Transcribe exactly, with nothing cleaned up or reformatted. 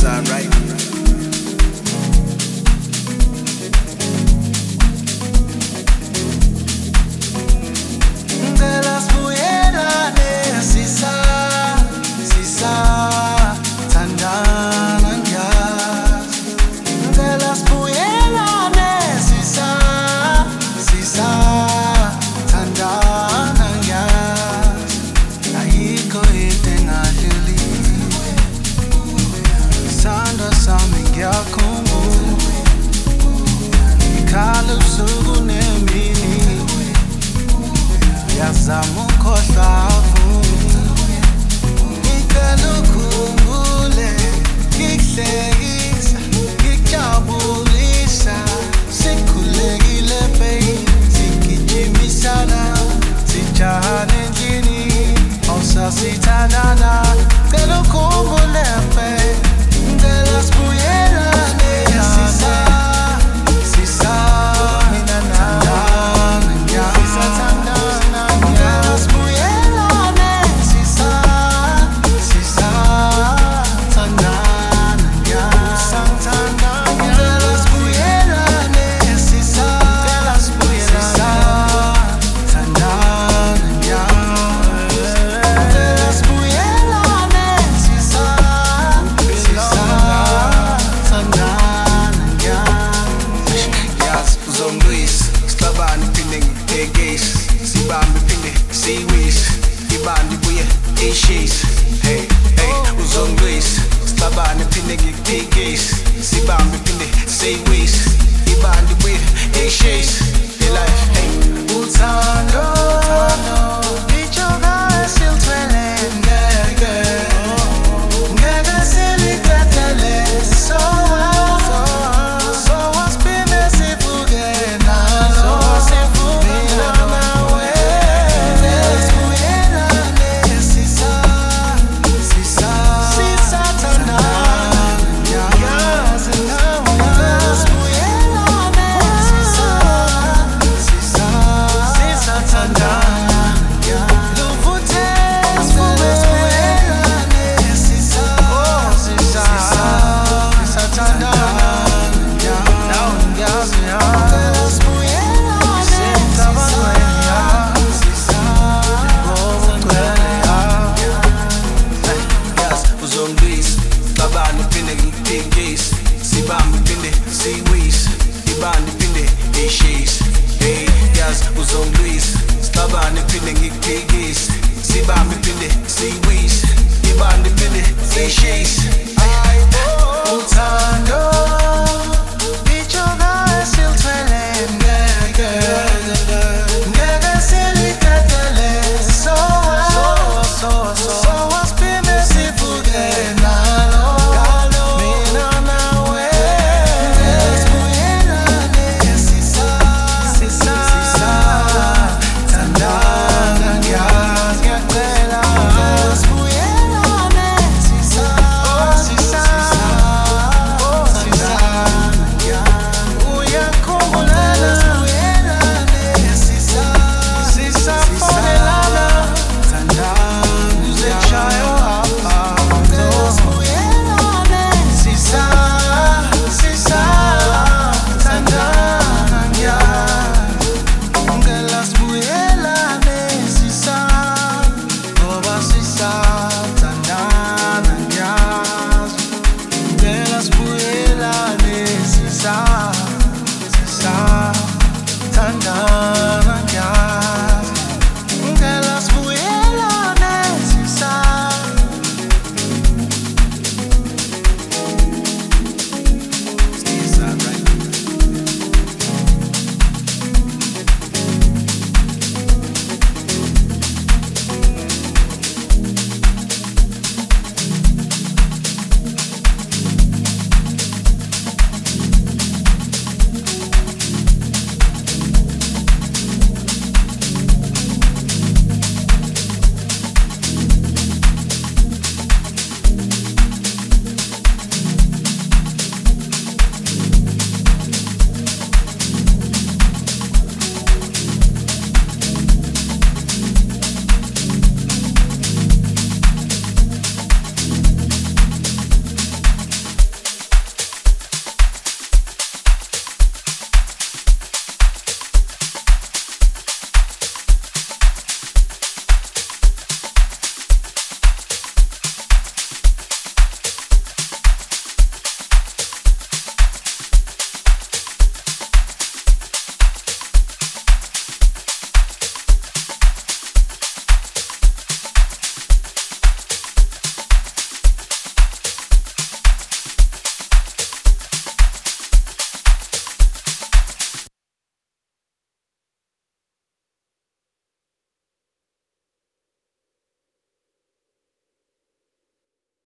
alright. Ngicela sibuyelane sisa sisa thandana ngiyazi. Ngicela sibuyelane sisa sisa thandana ngiyazi. Ayikho into engadlulile. Isandla sami ngiyakhumbula. Ikhala ubusuku nemini. Yazama ukhohlwa avule. Ngicela ukhumbule, ngikuhlekisa, ngikujabulisa. Sikhulekile babe, sigijimisana, sijahana endlini, awusasithandana. Ngicela ukhumbule babe, ngicela sibuyelane sisa sisa mina nawe sisathandana. Ngicela sibuyelane sisa sisa thandana ngisangithanda. Ngicela sibuyelane sisa sisa thandana ngicela sibuyelane sisa sisa thandana Yazi uzongilwisa sixabane phinde ngikuphekise sibambe phinde siwise ibandi buye ishise. Hey hey uzongilwisa sixabane phinde ngikuphekise sibambe phinde siwise ibandi buye ishise. The life hey uthando ijoka esilithwele ngeke ngeke silikhathele. So so wasiphinde sivuke nalo mina nawe. Ngicela sibuyelane sisa sisa sisathandana ngiyazi nawe. Ngicela sibuyelane sisa sisa sisathandana luvuthe sibuyelane sisa sisa sisathandana nawe ngiyazi ya. Ngicela sibuyelane sisa ngokugcwele ya. yazi uzongilwisa sixabane phinde ngikuphekise sibambe phinde siwise ibandi phinde ishise. Hey yazi uzongilwisa sixabane phinde ngikuphekise sibambe phinde siwise ibandi phinde ishise. Ay,